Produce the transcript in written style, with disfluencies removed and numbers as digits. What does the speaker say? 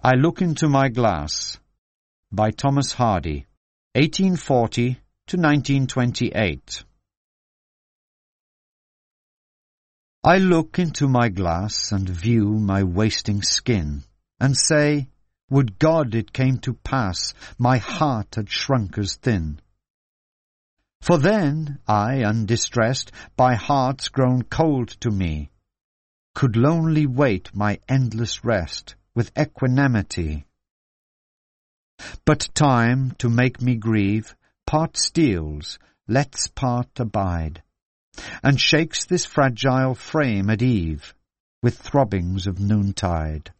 I Look into My Glass by Thomas Hardy, 1840 to 1928. I look into my glass and view my wasting skin, and say, would God it came to pass, my heart had shrunk as thin. For then I, undistressed, by hearts grown cold to me, could lonely wait my endless rest with equanimity. But time, to make me grieve, part steals, lets part abide, and shakes this fragile frame at eve with throbbings of noontide.